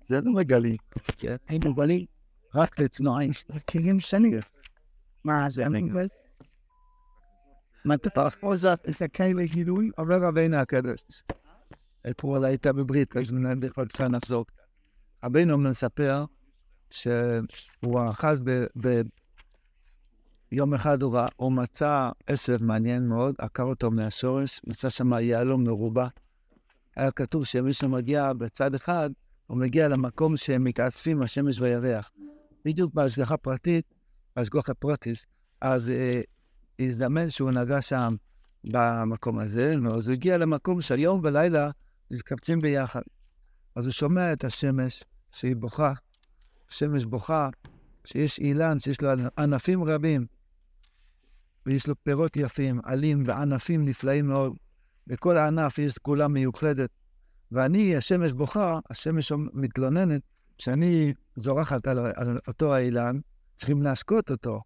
זה לא מגלים. היינו גלים רק לצנועים, כלים שנים. מה זה מגל? מה תתרחו זאת, זה כאלה גילוי? אומר רבינו הקדוש. אתמול הייתה בברית, אז מנהל בכלל קצת נחזור. רבינו מספר שהוא אחז ביום אחד הוא מצא עשב מעניין מאוד, עקר אותו מהשורש, מצא שם יהלום מרובע. היה כתוב שמי שמגיע בצד אחד, הוא מגיע למקום שהם מתאספים השמש והירח. בדיוק בהשגחה פרטית, אז הזדמן שהוא נגע שם במקום הזה, אז הוא הגיע למקום שהיום ולילה מתקבצים ביחד. אז הוא שומע את השמש שהיא בוכה, השמש בוכה, שיש אילן שיש לו ענפים רבים, ויש לו פירות יפים, עלים וענפים נפלאים מאוד. בכל הענף יש סגולה מיוחדת. ואני, השמש בוכה, השמש מתלוננת, שאני זורחת על אותו האילן, צריכים להשקות אותו.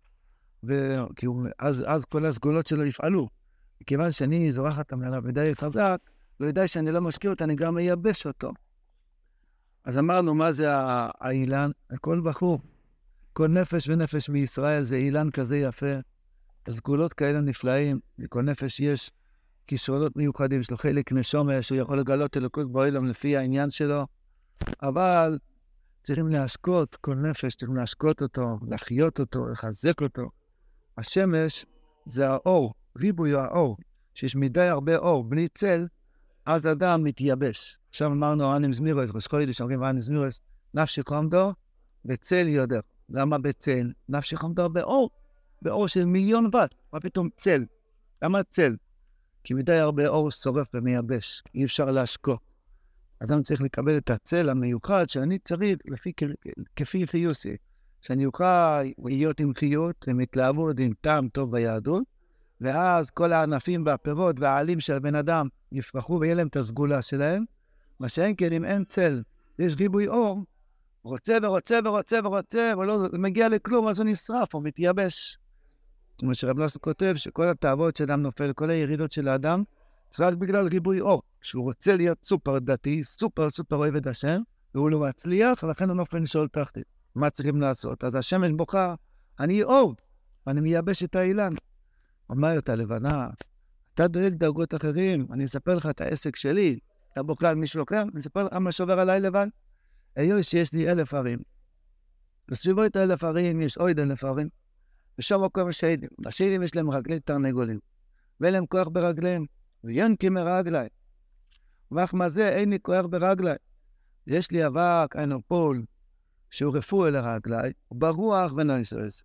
אז כל הסגולות שלו יפעלו. מכיוון שאני זורחת עליו בדי חזק, לא יודע שאני לא משקיע אותו, אני גם מייבש אותו. אז אמרנו, מה זה האילן? כל בחור, כל נפש ונפש מישראל זה אילן כזה יפה. הסגולות כאלה נפלאים, לכל נפש יש כישרונות מיוחדים, יש לו חלק נשומה, שהוא יכול לגלות אלוקות בעולם לפי העניין שלו, אבל צריכים להשקות כל נפש, צריכים להשקות אותו, להחיות אותו, לחזק אותו. השמש זה האור, ריבוי האור, שיש מדי הרבה אור, בלי צל, אז אדם מתייבש. עכשיו אמרנו, אנם זמירס, ראש חודש, אומרים אנם זמירס, נפשי חומדו, בצל יודע. למה בצל? נפשי חומדו באור, באור של מיליון וט, מה פתאום צל? למה צל? כי מדי הרבה אור שורף ומייבש, אי אפשר להשקות. אדם צריך לקבל את הצל המיוחד שאני צריך כפי חיוסי, שאני אוכל להיות עם חיות, עם התלהבות, עם טעם טוב ביהדות, ואז כל הענפים והפירות והעלים של בן אדם יפרחו ויהיה להם את הסגולה שלהם, מה שאין כן אם אין צל, יש ריבוי אור, רוצה ורוצה ורוצה ורוצה, אבל לא מגיע לכלום, אז הוא נשרף, הוא מתייבש. כמו שרב נוסף כותב, שכל התאוות שאדם נופל, כל הירידות של האדם, זה רק בגלל ריבוי אור, שהוא רוצה להיות סופר דתי, סופר אוהב את השם, והוא לא מצליח, ולכן הוא נופל לשאול תחתית. מה צריכים לעשות? אז השמש בוכה, אני אור, ואני מייבש את האילן. אומרת הלבנה, אתה דואג דרגות אחרים, אני אספר לך את העסק שלי, אתה בוכה על מישהו אחר, אני אספר לך מה שעובר עליי לבן. היו שיש לי 1,000 ערים. בסביבו את 1,000 ערים יש עוד 1,000 ערים, ושם מקום השהידים. השהידים יש להם רגלי תרנגולים, ואין להם כוח ברגליהם, ויונקים מרגלי. ואך מה זה, אין לי כוח ברגלי. יש לי אבק, אינו פול, שהוא רפואי לרגלי, ברוח ונויסרס.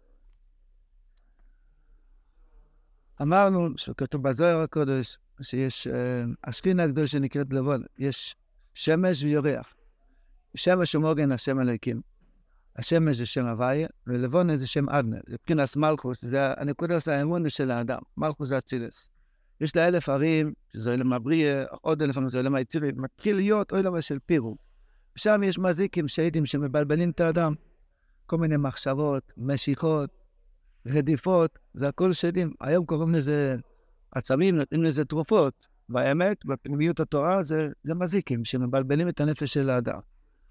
אמרנו, שכתוב בזוהר הקודש, שיש השכינה הקדוש שנקראת לבון, יש שמש ויורח. שמש הוא מוגן השם אלוהיקים. השמש זה שם הוויה, ולבון זה שם אדנה. זה מבחינת מלכוס, זה הנקודת האמונה של האדם. מלכוס זה אצילס. יש לה 1,000 ערים, שזה עולם הבריא, עוד 1,000 ערים, זה עולם היצירי, מתחיל להיות עולם של פירו. ושם יש מזיקים, שהידים שמבלבלים את האדם. כל מיני מחשבות, משיכות, רדיפות, זה הכל שהידים. היום קוראים לזה עצמים, נותנים לזה תרופות. והאמת, בפנימיות התורה, זה מזיקים שמבלבלים את הנפש של האדם.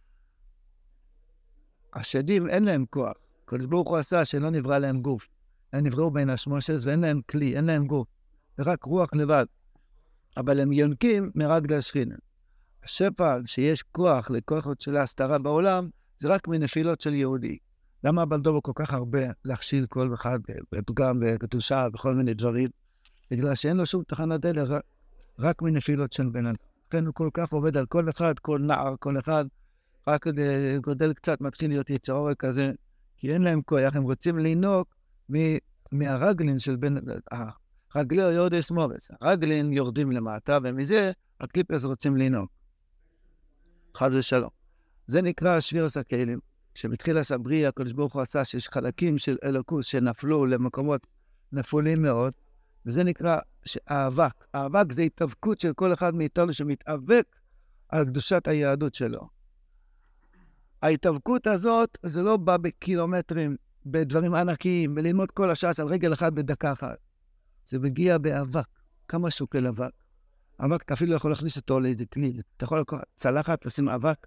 השדים אין להם כוח. הקדוש ברוך הוא עשה שלא נברא להם גוף. הם נבראו בין השמושס ואין להם כלי, אין להם גוף. ורק רוח לבד. אבל הם יונקים מרגלי השכינה. השפע שיש כוח לכוחות של ההסתרה בעולם, זה רק מנפילות של יהודי. למה הבלדור כל כך הרבה להכשיל כל אחד בפגם וקדושה וכל מיני דברים? בגלל שאין לו שום תחנת דלק, רק מנפילות של בן אדם. לכן הוא כל כך עובד על כל אחד, כל נער, כל אחד, רק גודל קצת מתחיל להיות יצר אור כזה, כי אין להם כוח, הם רוצים לינוק מהרגלין של בן אדם. רגלי יורדס מובס, הרגלין יורדים למטה, ומזה הקליפרס רוצים לינוק. חד ושלום. זה נקרא שבירס הכלים. כשבתחיל הסבריא, הקדוש ברוך הוא עשה שיש חלקים של אלוקוס שנפלו למקומות נפולים מאוד, וזה נקרא האבק. האבק זה התאבקות של כל אחד מאיתנו שמתאבק על קדושת היהדות שלו. ההתאבקות הזאת, זה לא בא בקילומטרים, בדברים ענקיים, בללמוד כל השעה על רגל אחד בדקה אחת. זה מגיע באבק. כמה שוקל אבק? אבק, אתה אפילו יכול להכניס אותו לאיזה כלי. אתה יכול לקחת צלחת, לשים אבק,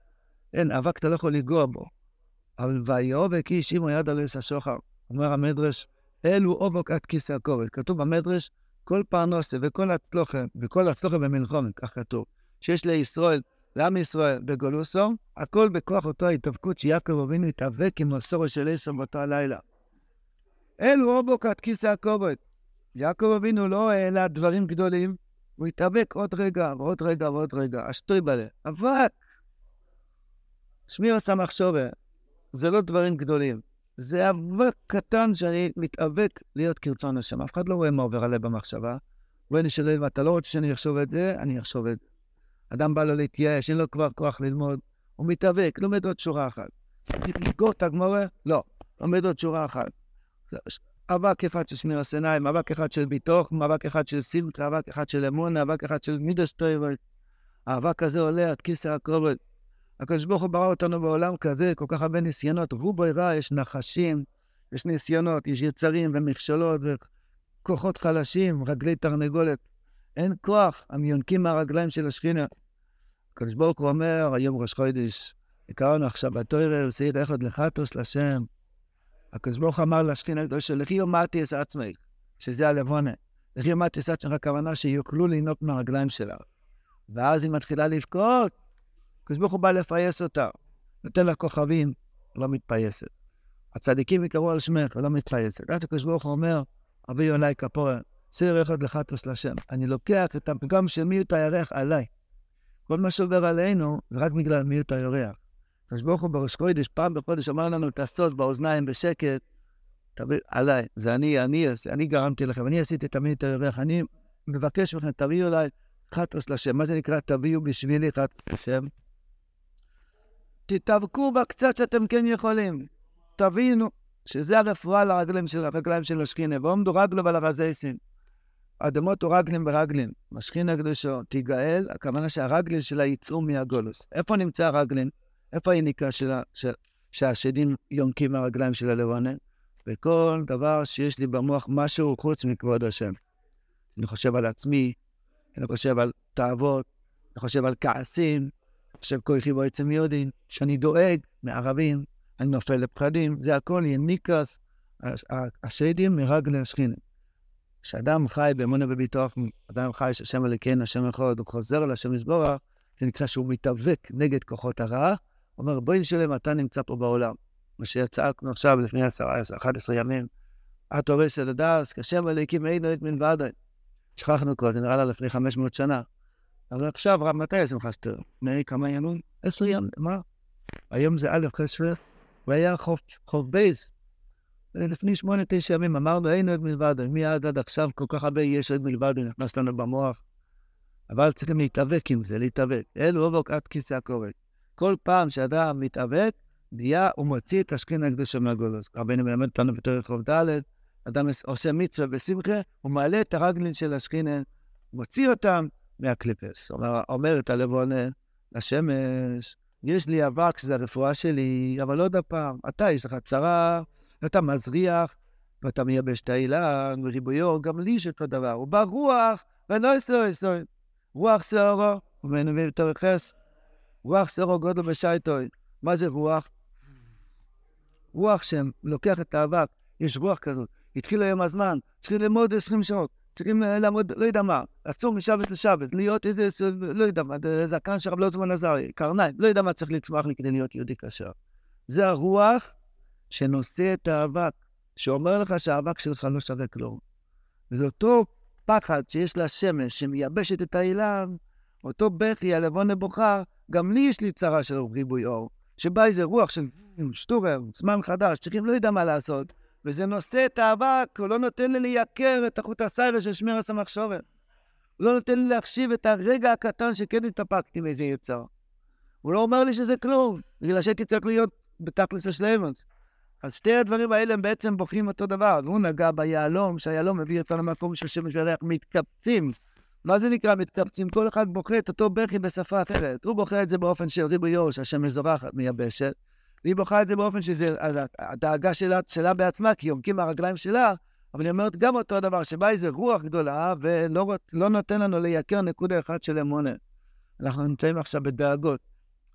אין, אבק אתה לא יכול לגוע בו. אבל ויאבק איש עמו יד על עץ השוחר. אומר המדרש, אלו אובוק עד כיסא הכובד. כתוב במדרש, כל פרנסה וכל הצלוחה במלחמת, כך כתוב, שיש לישראל, לעם ישראל בגולוסו, הכל בכוח אותו ההתאבקות שיעקב אבינו התאבק עם מסורת של עשר באותו הלילה. אלו אובוק עד כיסא הכובד. יעקב אבינו לא העלה דברים גדולים, הוא התאבק עוד רגע ועוד רגע ועוד רגע, אשתוי בלה. אבק! שמיר עשה מחשובה, זה לא דברים גדולים. זה אבק קטן שאני מתאבק להיות כרצון השם. אף אחד לא רואה מה עובר עליי במחשבה. ואני שואל, אם אתה לא רוצה שאני אחשוב את זה, אני אחשוב את זה. אדם בא לו להתייאש, אין לו כבר כוח ללמוד. הוא מתאבק, לומד עוד שורה אחת. לגור את הגמורה? לא. לומד עוד שורה אחת. אבק אחד של שמיר הסנאים, אבק אחד של ביטוח, אבק אחד של שמחה, אבק אחד של אמון, אבק אחד של מידס טויבר. האבק הזה עולה עד כיסא הכובד. הקדוש ברוך הוא ברא אותנו בעולם כזה, כל כך הרבה ניסיונות, והוא ברירה, יש נחשים, יש ניסיונות, יש יצרים ומכשלות וכוחות חלשים, רגלי תרנגולת. אין כוח, הם יונקים מהרגליים של השכינה. הקדוש ברוך הוא אומר, היום ראש חודש, קראנו עכשיו בתורה, ושעיר אחד לחטוס לשם. הקדוש ברוך הוא אמר לשכינה הקדושה, לכי יומתי את עצמך, שזה הלבונה. לכי יומתי את עצמך, הכוונה שיוכלו לינוק מהרגליים שלה. ואז היא מתחילה לבכות, הקדוש ברוך הוא בא לפייס אותה, נותן לה כוכבים, לא מתפייסת. הצדיקים יקראו על שמך, לא מתפייסת. עד הקדוש ברוך הוא אומר, אביו עליי כפורה, שעיר אחד לחטוס לשם. אני לוקח את הפגם של מיעוט הירח עליי. כל מה שעובר עלינו, זה רק בגלל מיעוט הירח. הקדוש ברוך הוא בראש חודש, פעם בחודש אמר לנו, תעשות באוזניים בשקט, תביא עליי, זה אני גרמתי לכם, אני עשיתי את מיעוט הירח, אני מבקש מכם, תביאו אליי חטוס לשם. מה זה נקרא? תביאו בשבילי חטוס לשם. תתאבקו בה קצת שאתם כן יכולים. תבינו שזה הרפואה לרגליים של השכינה. ועומדו רגלו ולרזייסים. אדמות הוא רגלים ברגלים. השכינה הקדושו תיגאל, הכוונה שהרגלים שלה יצאו מהגולוס. איפה נמצא הרגלים? איפה היניקה שלה, שהשדים יונקים מהרגליים של הלבנה? וכל דבר שיש לי במוח משהו חוץ מכבוד השם. אני חושב על עצמי, אני חושב על תאוות, אני חושב על כעסים, חושב כוחי בעצם יודעים, שאני דואג מערבים, אני נופל לפחדים, זה הכל יניקס, השדים מרגלי השכינה. כשאדם חי באמונה בביטוח, אדם חי שהשם אלוקינו, השם אחד, הוא חוזר על השם יזברך, זה נקרא שהוא מתאבק נגד כוחות הרעה, הוא אומר, בואי נשאלם, אתה נמצא פה בעולם. מה שיצאנו עכשיו לפני 11 ימים, את הורסת הדס, כשם אלוקים אין את מלבדי. שכחנו כבר, זה נראה לה לפני 500 שנה. אבל עכשיו, מתי השמחה שתר? לפני כמה ימים? 10 ימים, מה? היום זה א' חסר, והיה חוב בייס. לפני 8-9 ימים אמרנו, אין עוד מלבד, מיד עד עכשיו כל כך הרבה יש עוד מלבד, נכנס לנו במוח. אבל צריכים להתאבק עם זה, להתאבק. אלו אובוק עד כיסא הכובד. כל פעם שאדם מתאבק, הוא מוציא את השכינה הקדושה מהגולוס. רבינו מלמד אותנו בתור חוב ד', אדם עושה מצווה בשמחה, הוא מעלה את הרגלין של השכינה, מוציא אותם מהקליפס. אומר את הלבונה לשמש, יש לי אבק שזה הרפואה שלי, אבל עוד הפעם, אתה יש לך צרה, אתה מזריח, ואתה מייבש את האילן, וריבויו, גם לי יש אותו דבר. הוא בא רוח, ונוי סוי. רוח סערו, ומנביא יותר חס. רוח סערו גודל בשייטוי. מה זה רוח? רוח שלוקח את האבק, יש רוח כזאת. התחיל היום הזמן, צריכים ללמוד 20 שעות. צריכים לעמוד, לא יודע מה, לעצור משבת לשבת, להיות איזה, לא יודע מה, זקן שרב לא זמן עזרי, קרניים, לא יודע מה צריך לצמוח לי כדי להיות יהודי קשר. זה הרוח שנושא את האבק, שאומר לך שהאבק שלך לא שווה כלום. וזה אותו פחד שיש לה שמש, שמייבשת את האילן, אותו בכי, הלבון הבוחר, גם לי יש לי צרה של ריבוי אור, שבא איזה רוח של שטורר, זמן חדש, צריכים לא יודע מה לעשות, וזה נושא את האבק, הוא לא נותן לי לייקר את החוט הסיירה של שמיר הסמך שובר. הוא לא נותן לי להחשיב את הרגע הקטן שכן התאפקתי מאיזה יצר. הוא לא אומר לי שזה כלום, בגלל שהייתי צריך להיות בתכלס השלמות. אז שתי הדברים האלה הם בעצם בוחרים אותו דבר. הוא נגע ביעלום, שהיעלום מביא אותנו מהפורם של שמש וירח, מתקבצים. מה זה נקרא מתקבצים? כל אחד בוחר את אותו בכי בשפה אחרת. הוא בוחר את זה באופן של ריבוי שהשמש זורחת מייבשת. והיא בוחרת את זה באופן שזה הדאגה שלה בעצמה, כי יומקים מהרגליים שלה, אבל היא אומרת גם אותו הדבר, שבא איזה רוח גדולה, ולא נותן לנו לייקר נקודה אחת של אמונה. אנחנו נמצאים עכשיו בדאגות.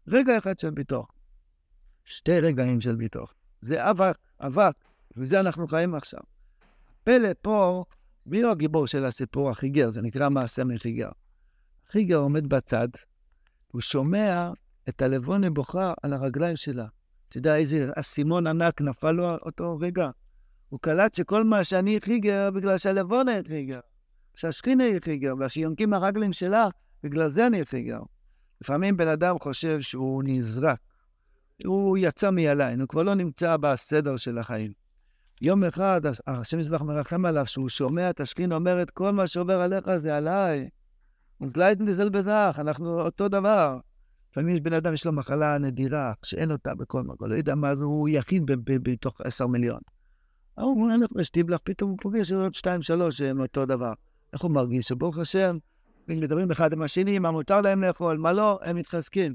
רגע אחד של ביטוח. 2 רגעים של ביטוח. זה אבק, וזה אנחנו חיים עכשיו. פלא פה, מי הוא הגיבור של הסיפור? החיגר, זה נקרא מעשה מחיגר. החיגר עומד בצד, הוא שומע את הלבונה בוכה על הרגליים שלה. אתה יודע איזה אסימון ענק נפל לו אותו רגע? הוא קלט שכל מה שאני חיגר, בגלל שהלבונה היא חיגר. שהשכינה היא חיגר, והשיונקים הרגלים שלה, בגלל זה אני חיגר. לפעמים בן אדם חושב שהוא נזרק. הוא יצא מעליין, הוא כבר לא נמצא בסדר של החיים. יום אחד, השם יזבח מרחם עליו, שהוא שומע את השכינה אומרת, כל מה שעובר עליך זה עליי. אז לא נזל בזך, אנחנו אותו דבר. לפעמים יש בן אדם, יש לו מחלה נדירה, שאין אותה בכל מקום, לא יודע מה זה, הוא יחיד בתוך 10 מיליון. הוא הולך ושתיבלח, פתאום הוא פוגש עוד 2-3 שהם אותו דבר. איך הוא מרגיש? שברוך השם, מדברים אחד עם השני, מה מותר להם לאכול, מה לא, הם מתחזקים.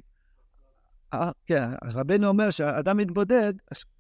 כן, רבנו אומר שהאדם מתבודד,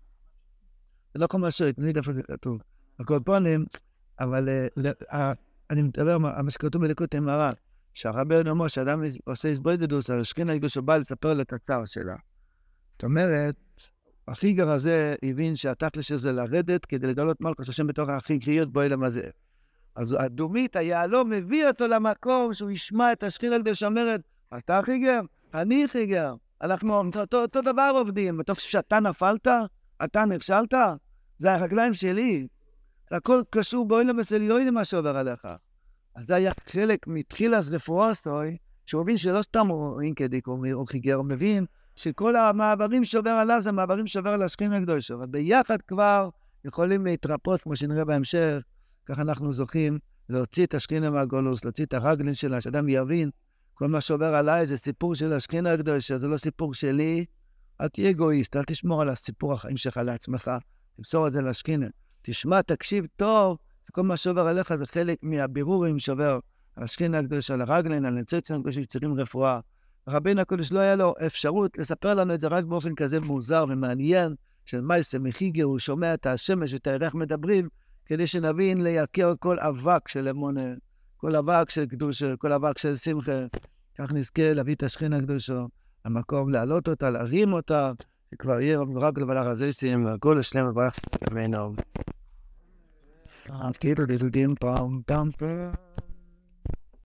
זה לא כל משהו, אני יודע איפה זה כתוב. הקורפונים, אבל אני מדבר, מה שכתוב בליקוטי מרן, שהרבנו אומר שאדם עושה הסבודדוס, השכינה הקדושה באה לספר לו את הצער שלה. זאת אומרת, החיגר הזה הבין שהתכל'ס של זה לרדת כדי לגלות מלכות השם בתוך החיגריות בו אלם הזה. אז הדומית, היהלום, מביא אותו למקום שהוא ישמע את השכינה הקדושה אומרת, אתה חיגר? אני חיגר. אנחנו אותו דבר עובדים. בתוך שאתה נפלת, אתה נכשלת, זה הרגליים שלי. זה הכל קשור בו אלם וסליוי למה שעובר עליך. אז זה היה חלק מתחילת רפואסוי, שהוא מבין שלא סתם הוא אינקדיק או חיגר, הוא מבין שכל המעברים שעובר עליו זה מעברים שעובר על השכינה הקדושה, אבל ביחד כבר יכולים להתרפות, כמו שנראה בהמשך, ככה אנחנו זוכים להוציא את השכינה מהגולוס, להוציא את הרגלין שלה, שאדם יבין, כל מה שעובר עליי זה סיפור של השכינה הקדושה, זה לא סיפור שלי, אל תהיה אגואיסט, אל תשמור על הסיפור החיים שלך לעצמך, תמסור את זה לשכינה, תשמע, תקשיב טוב, כל מה שעובר עליך זה חלק מהבירורים שעובר על השכינה הקדושה, על הרגלין, על נצצים הקדושים שצריכים רפואה. רבינו הקדוש לא היה לו אפשרות לספר לנו את זה רק באופן כזה מוזר ומעניין, של מייסה מחיגר, הוא שומע את השמש ואת הירח מדברים, כדי שנבין לייקר כל אבק של אמונה, כל אבק של קדושה, כל אבק של שמחה. כך נזכה להביא את השכינה הקדושה, המקום להעלות אותה, להרים אותה, שכבר יהיה רק לבלח הזה שים, והכל השלם וברך אמינו. כאילו דילדים פעם פעם פעם